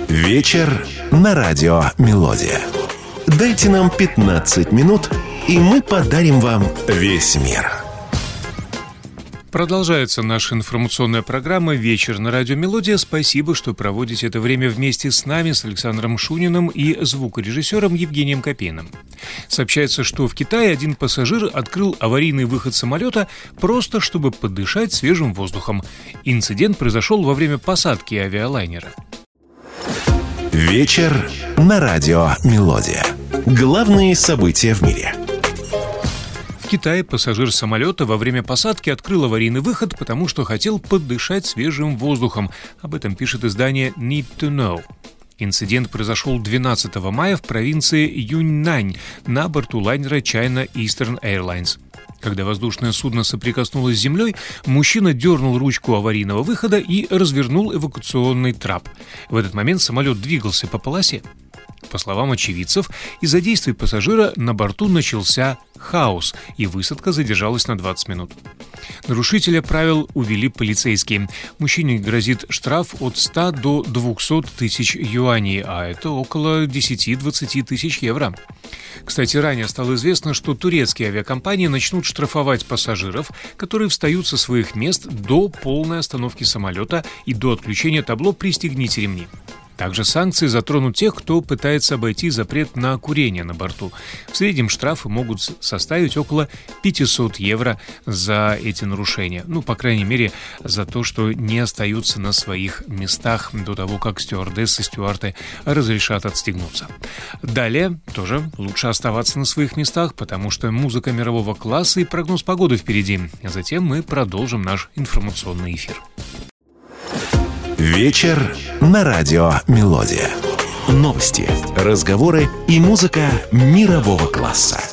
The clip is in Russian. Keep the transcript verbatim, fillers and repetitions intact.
Вечер на радио «Мелодия». Дайте нам пятнадцать минут, и мы подарим вам весь мир. Продолжается наша информационная программа «Вечер на радио «Мелодия». Спасибо, что проводите это время вместе с нами, с Александром Шуниным и звукорежиссером Евгением Копейным. Сообщается, что в Китае один пассажир открыл аварийный выход самолета просто чтобы подышать свежим воздухом. Инцидент произошел во время посадки авиалайнера. Вечер на радио «Мелодия». Главные события в мире. В Китае пассажир самолета во время посадки открыл аварийный выход, потому что хотел подышать свежим воздухом. Об этом пишет издание Need to Know. Инцидент произошел двенадцатого мая в провинции Юньнань на борту лайнера China Eastern Airlines. Когда воздушное судно соприкоснулось с землей, мужчина дернул ручку аварийного выхода и развернул эвакуационный трап. В этот момент самолет двигался по полосе. По словам очевидцев, из-за действий пассажира на борту начался хаос, и высадка задержалась на двадцать минут. Нарушителя правил увели полицейские. Мужчине грозит штраф от ста до двухсот тысяч юаней, а это около десять-двадцать тысяч евро. Кстати, ранее стало известно, что турецкие авиакомпании начнут штрафовать пассажиров, которые встают со своих мест до полной остановки самолета и до отключения табло «Пристегните ремни». Также санкции затронут тех, кто пытается обойти запрет на курение на борту. В среднем штрафы могут составить около пятьсот евро за эти нарушения. Ну, по крайней мере, за то, что не остаются на своих местах до того, как стюардессы, стюарды разрешат отстегнуться. Далее тоже лучше оставаться на своих местах, потому что музыка мирового класса и прогноз погоды впереди. Затем мы продолжим наш информационный эфир. Вечер на радио «Мелодия». Новости, разговоры и музыка мирового класса.